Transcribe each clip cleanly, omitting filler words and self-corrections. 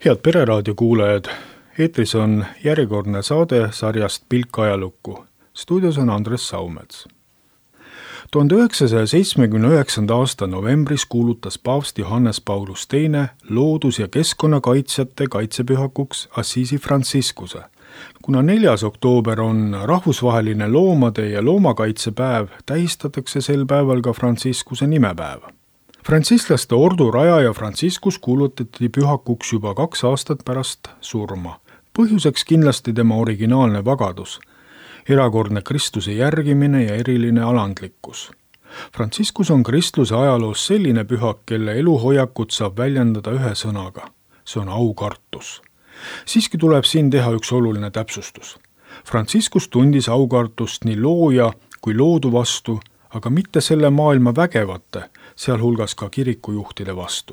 Head Pereraadio kuulajad, eetris on järjekordne saade sarjast Pilk ajalukku. Stuudios on Andres Saumets. 1979. aasta novembris kuulutas paavst Johannes Paulus II loodus- ja keskkonnakaitsjate kaitsepühakuks Assisi Franciscuse. Kuna 4. oktoober on rahvusvaheline loomade ja loomakaitsepäev, tähistatakse sel päeval ka Franciscuse nimepäeva. Frantsislaste ordu rajaja Franciscus kuulutati pühakuks juba 2 aastat pärast surma. Põhjuseks kindlasti tema originaalne vagadus, erakordne Kristuse järgimine ja eriline alandlikkus. Franciscus on kristluse ajaloos selline pühak, kelle eluhoiakut saab väljendada ühe sõnaga. See on aukartus. Siiski tuleb siin teha üks oluline täpsustus. Franciscus tundis aukartust nii looja kui loodu vastu, aga mitte selle maailma vägevate, sealhulgas ka kirikujuhtide vastu.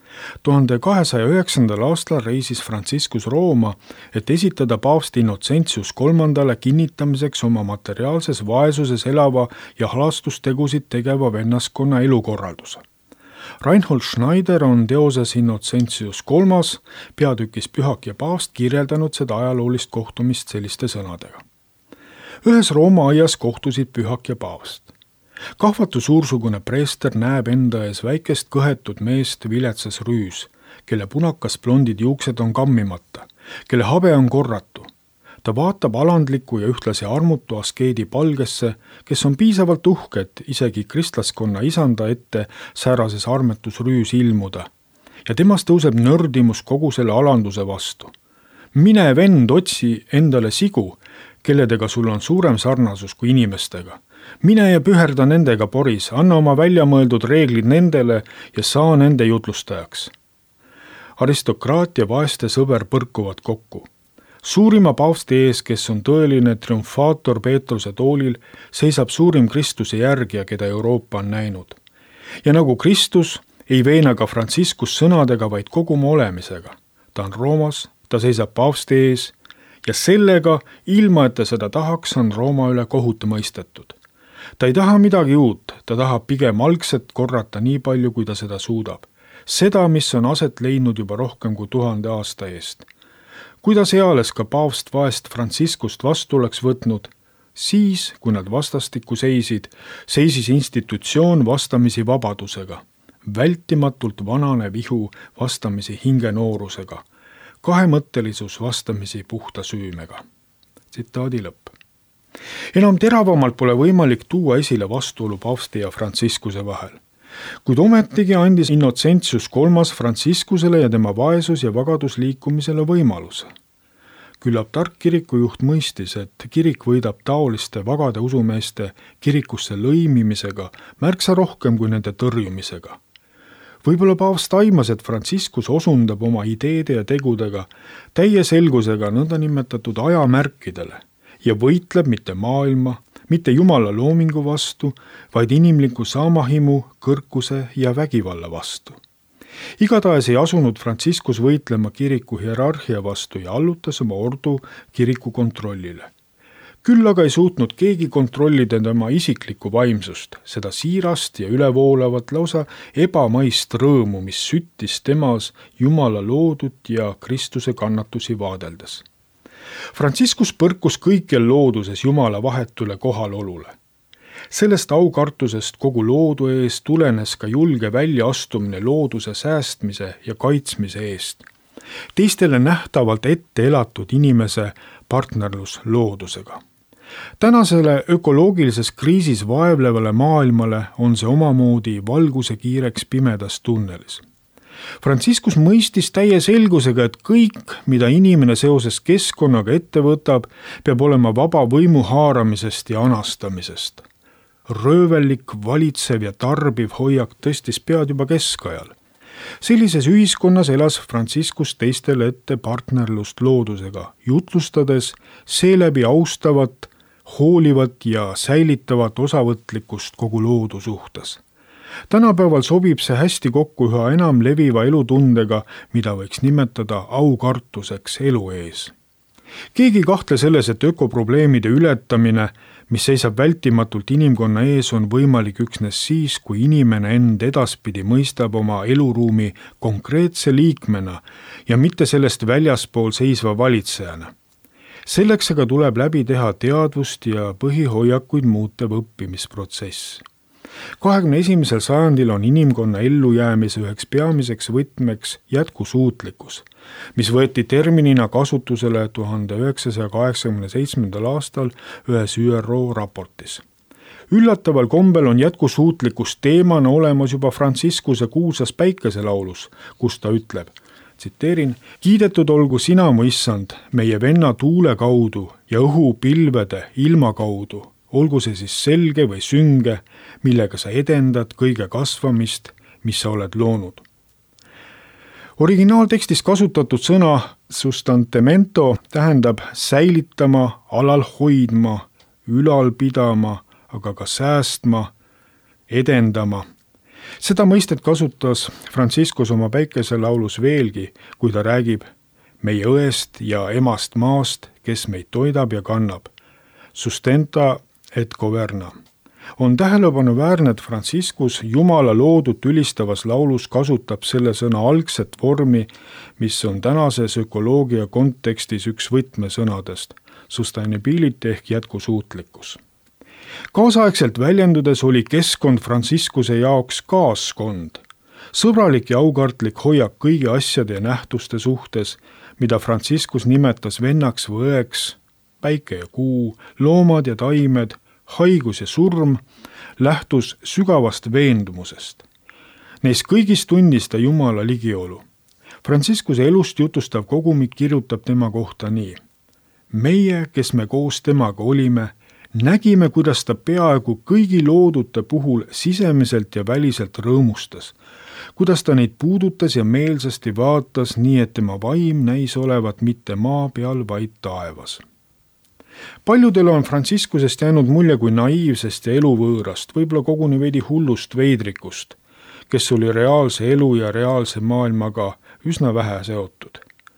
1209. aastal reisis Franciscus Rooma, et esitada paavst Innocentius III kinnitamiseks oma materiaalses vaesuses elava ja halastustegusid tegeva vennaskonna elukorralduse. Reinhold Schneider on teoses Innocentius III peatükis Pühak ja paavst kirjeldanud seda ajaloolist kohtumist selliste sõnadega. Ühes Rooma aias kohtusid pühak ja paavst. Kahvatu suursugune preester näeb enda ees väikest kõhetud meest viletsas rüüs, kelle punakas blondid juuksed on kammimata, kelle habe on korratu. Ta vaatab alandliku ja ühtlasi armutu askeedi palgesse, kes on piisavalt uhke, et isegi kristlaskonna isanda ette säärases armetus rüüs ilmuda. Ja temast tõuseb nördimus kogu selle alanduse vastu. Mine vend, otsi endale sigu, kelledega sul on suurem sarnasus kui inimestega. Mine ja püherda nendega poris, anna oma väljamõeldud reeglid nendele ja saa nende jutlustajaks. Aristokraat ja vaeste sõber põrkuvad kokku. Suurima paavsti ees, kes on tõeline triumfaator Peetruse toolil, seisab suurim Kristuse järgija, keda Euroopa on näinud. Ja nagu Kristus ei veena ka Franciscus sõnadega, vaid kogu oma olemisega. Ta on Roomas, ta seisab paavsti ees ja sellega, ilma et ta seda tahaks, on Rooma üle kohut mõistetud. Ta ei taha midagi uut, ta tahab pigem algset korrata nii palju, kui ta seda suudab. Seda, mis on aset leidnud juba rohkem kui 1000 aasta eest. Kuidas eales ka paavst vaest Franciscust vastu oleks võtnud, siis, kui nad vastastikku seisis institutsioon vastamisi vabadusega, vältimatult vanane vihu vastamisi hingenoorusega, kahemõttelisus vastamisi puhta süümega. Tsitaadi lõpp. Enam teravamalt pole võimalik tuua esile vastuolu paavsti ja Franciscuse vahel. Kuid ometigi andis Innocentius III Franciscusele ja tema vaesus- ja vagadusliikumisele võimaluse. Küllap tark kirikujuht mõistis, et kirik võidab taoliste vagade usumeeste kirikusse lõimimisega märksa rohkem kui nende tõrjumisega. Võib-olla paavst aimas, et Franciscus osundab oma ideede ja tegudega täie selgusega nõndanimetatud ajamärkidele ja võitleb mitte maailma, mitte Jumala loomingu vastu, vaid inimliku saamahimu, kõrkuse ja vägivalla vastu. Igatahes ei asunud Franciscus võitlema kiriku hierarhia vastu ja allutas oma ordu kiriku kontrollile. Küll aga ei suutnud keegi kontrollida tema isiklikku vaimsust, seda siirast ja ülevoolavat lausa ebamaist rõõmu, mis süttis temas Jumala loodut ja Kristuse kannatusi vaadeldes. Franciscus põrkus kõikjal looduses Jumala vahetule kohalolule. Sellest aukartusest kogu loodu ees tulenes ka julge väljaastumine looduse säästmise ja kaitsmise eest. Teistele nähtavalt ette elatud inimese partnerlus loodusega. Tänasele ökoloogilises kriisis vaevlevale maailmale on see omamoodi valguse kiireks pimedas tunnelis. Franciscus mõistis täie selgusega, et kõik, mida inimene seoses keskkonnaga ette võtab, peab olema vaba võimu haaramisest ja anastamisest. Röövellik, valitsev ja tarbiv hoiak tõstis pead juba keskajal. Sellises ühiskonnas elas Franciscus teistele ette partnerlust loodusega, jutlustades seeläbi austavat, hoolivat ja säilitavat osavõtlikkust kogu loodu suhtes. Tänapäeval sobib see hästi kokku üha enam leviva elutundega, mida võiks nimetada aukartuseks elu ees. Keegi ei kahtle selles, et ökoprobleemide ületamine, mis seisab vältimatult inimkonna ees, on võimalik üksnes siis, kui inimene end edaspidi mõistab oma eluruumi konkreetse liikmena ja mitte sellest väljaspool seisva valitsejana. Selleks aga tuleb läbi teha teadvust ja põhihoiakuid muutev õppimisprotsess. 21. sajandil on inimkonna ellujäämise üheks peamiseks võtmeks jätkusuutlikkus, mis võeti terminina kasutusele 1987. aastal ühes ÜRO raportis. Üllataval kombel on jätkusuutlikkus teemana olemas juba Franciscuse kuulsas päikeselaulus, kus ta ütleb, tsiteerin, kiidetud olgu sina, mu issand, meie venna tuule kaudu ja õhu pilvede ilma kaudu, olgu see siis selge või sünge, millega sa edendad kõige kasvamist, mis sa oled loonud. Originaaltekstis kasutatud sõna sustantemento tähendab säilitama, alal hoidma, ülal pidama, aga ka säästma, edendama. Seda mõistet kasutas Franciscus oma päikeselaulus veelgi, kui ta räägib meie õest ja emast maast, kes meid toidab ja kannab. Sustenta et governa. On tähelepanuväärne, et Franciscus Jumala loodut ülistavas laulus kasutab selle sõna algset vormi, mis on tänases ökoloogia kontekstis üks võtmesõnadest, sustainability ehk jätkusuutlikkus. Kaasaegselt väljendudes oli keskkond Franciscuse jaoks kaaskond, sõbralik ja aukartlik hoiak kõigi asjade ja nähtuste suhtes, mida Franciscus nimetas vennaks või õeks, päike ja kuu, loomad ja taimed, haigus ja surm, lähtus sügavast veendumusest. Neis kõigis tundis ta Jumala ligiolu. Franciscuse elust jutustav kogumik kirjutab tema kohta nii. Meie, kes me koos temaga olime, nägime, kuidas ta peaaegu kõigi loodute puhul sisemiselt ja väliselt rõõmustas, kuidas ta neid puudutas ja meelsasti vaatas, nii et tema vaim näis olevat mitte maa peal, vaid taevas. Paljudele on Franciscusest jäänud mulje kui naiivsest ja eluvõõrast, võib-olla koguni veidi hullust veidrikust, kes oli reaalse elu ja reaalse maailmaga üsna vähe seotud.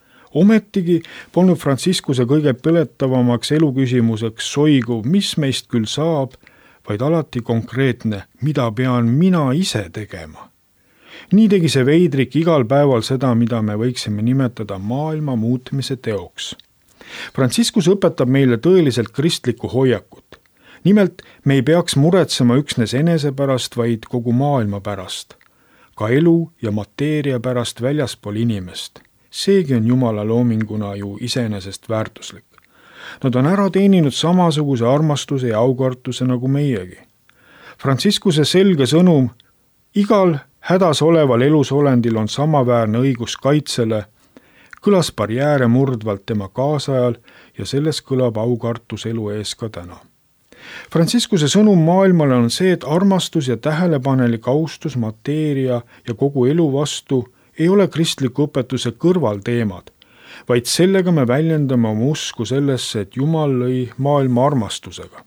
Ometigi polnud Franciscuse kõige põletavamaks eluküsimuseks soiguv, mis meist küll saab, vaid alati konkreetne, mida pean mina ise tegema. Nii tegi see veidrik igal päeval seda, mida me võiksime nimetada maailma muutmise teoks. Franciscus õpetab meile tõeliselt kristlikku hoiakut. Nimelt, me ei peaks muretsema üksnes enese pärast, vaid kogu maailma pärast. Ka elu ja mateeria pärast väljaspool inimest. Seegi on Jumala loominguna ju iseenesest väärtuslik. Nad on ära teeninud samasuguse armastuse ja aukartuse nagu meiegi. Franciscuse selge sõnum, igal hädas oleval elusolendil on samaväärne õigus kaitsele, kõlas barjääre murdvalt tema kaasajal ja selles kõlab aukartus elu ees ka täna. Franciscuse sõnum maailmale on see, et armastus ja tähelepanelik austus mateeria ja kogu elu vastu ei ole kristliku õpetuse kõrvalteemad, vaid sellega me väljendame oma usku sellesse, et Jumal lõi maailma armastusega.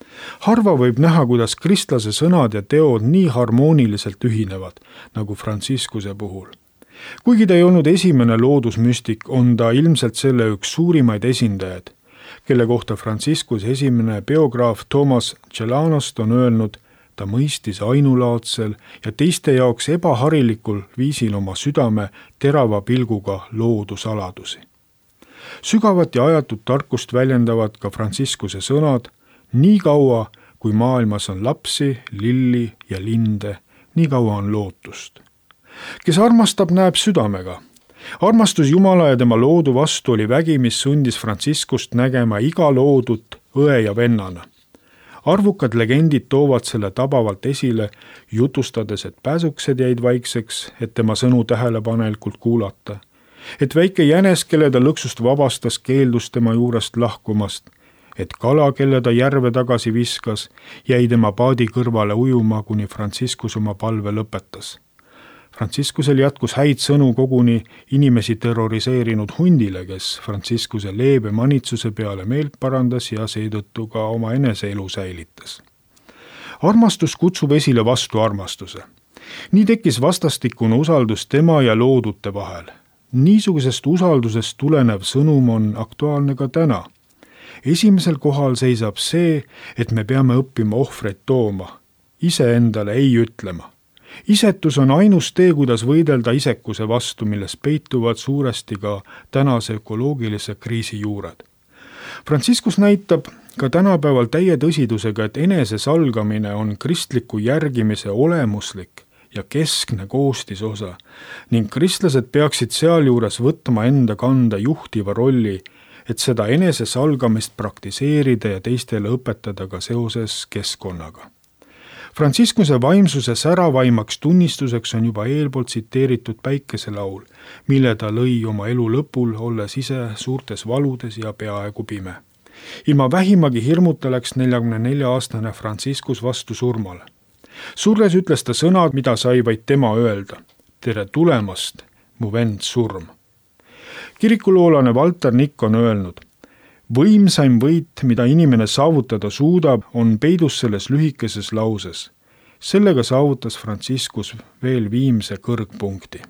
Harva võib näha, kuidas kristlase sõnad ja teod nii harmooniliselt ühinevad, nagu Franciscuse puhul. Kuigi ta ei olnud esimene loodusmüstik, on ta ilmselt selle üks suurimaid esindajaid, kelle kohta Franciscus esimene biograaf Thomas Cellanost on öelnud, ta mõistis ainulaadsel ja teiste jaoks ebaharilikul viisil oma südame terava pilguga loodusaladusi. Sügavat ja ajatut tarkust väljendavad ka Franciscuse sõnad, nii kaua, kui maailmas on lapsi, lilli ja linde, nii kaua on lootust. Kes armastab, näeb südamega. Armastus Jumala ja tema loodu vastu oli vägi, mis sundis Franciscust nägema iga loodut õe ja vennana. Arvukad legendid toovad selle tabavalt esile, jutustades, et pääsukesed jäid vaikseks, et tema sõnu tähelepanelikult kuulata. Et väike jänes, kelle ta lõksust vabastas, keeldus tema juurest lahkumast. Et kala, kelle ta järve tagasi viskas, jäi tema paadi kõrvale ujuma, kuni Franciscus oma palve lõpetas. Franciscusel jätkus häid sõnu koguni inimesi terroriseerinud hundile, kes Franciscuse leebe manitsuse peale meelt parandas ja seetõttu ka oma eneseelu säilitas. Armastus kutsub esile vastu armastuse. Nii tekkis vastastikune usaldus tema ja loodute vahel. Niisugusest usaldusest tulenev sõnum on aktuaalne ka täna. Esimesel kohal seisab see, et me peame õppima ohvreid tooma, iseendale ei ütlema. Isetus on ainus tee, kuidas võidelda isekuse vastu, milles peituvad suuresti ka tänase ökoloogilise kriisi juured. Franciscus näitab ka tänapäeval täie tõsidusega, et enesesalgamine on kristliku järgimise olemuslik ja keskne koostisosa ning kristlased peaksid sealjuures võtma enda kanda juhtiva rolli, et seda enesesalgamist praktiseerida ja teistele õpetada ka seoses keskkonnaga. Franciscuse vaimsuse säravaimaks tunnistuseks on juba eelpoolt tsiteeritud päikeselaul, mille ta lõi oma elu lõpul, olles ise suurtes valudes ja peaaegu pime. Ilma vähimagi hirmuta läks 44-aastane Franciscus vastu surmale. Surres ütles ta sõnad, mida sai vaid tema öelda. Tere tulemast, mu vend surm. Kirikuloolane Walter Nikk on öelnud, võimsaim võit, mida inimene saavutada suudab, on peidus selles lühikeses lauses. Sellega saavutas Franciscus veel viimse kõrgpunkti.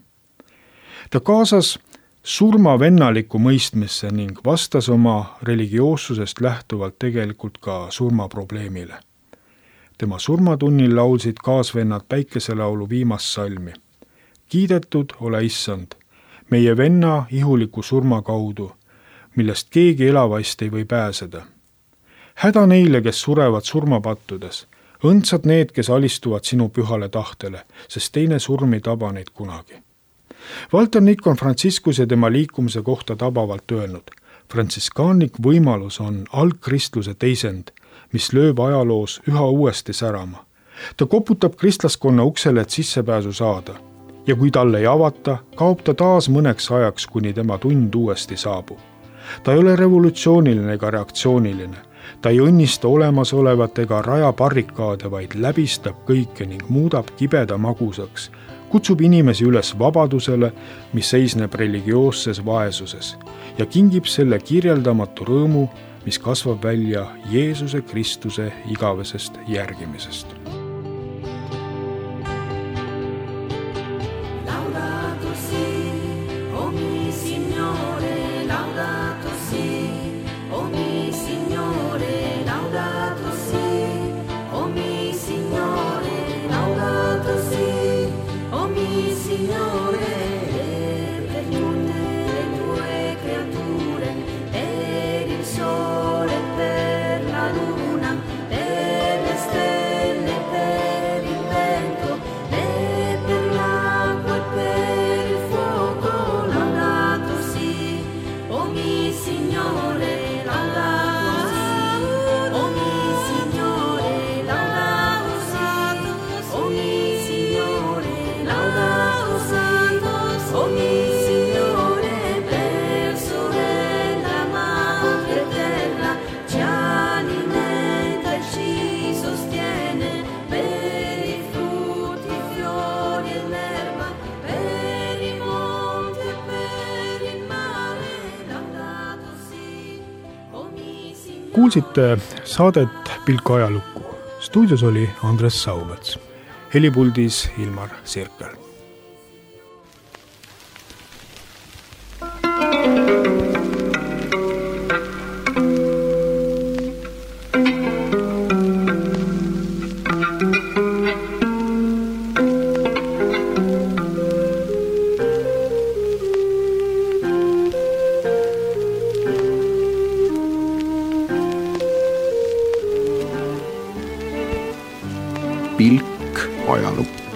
Ta kaasas surma vennalikku mõistmisse ning vastas oma religioossusest lähtuvalt tegelikult ka surmaprobleemile. Tema surmatunnil laulsid kaasvennad päikeselaulu viimast salmi. Kiidetud ole issand, meie venna ihuliku surma kaudu, millest keegi elavaist ei või pääseda. Häda neile, kes surevad surmapattudes, õndsad need, kes alistuvad sinu pühale tahtele, sest teine surm ei taba neid kunagi. Walter Nikk on Franciscus ja tema liikumise kohta tabavalt öelnud, frantsiskaanlik võimalus on algkristluse teisend, mis lööb ajaloos üha uuesti särama. Ta koputab kristlaskonna uksele, et sissepääsu saada. Ja kui talle ei avata, kaob ta taas mõneks ajaks, kuni tema tund uuesti saabub. Ta ei ole revolutsiooniline ega reaktsiooniline. Ta ei õnnista olemasolevat ega raja barrikaade, vaid läbistab kõike ning muudab kibeda magusaks. Kutsub inimesi üles vabadusele, mis seisneb religioosses vaesuses ja kingib selle kirjeldamatu rõõmu, mis kasvab välja Jeesuse Kristuse igavesest järgimisest. Kuulsite saadet Pilk ajalukku. Stuudios oli Andres Saumets. Helipuldis Ilmar Sirkel. Pilk ajalukku.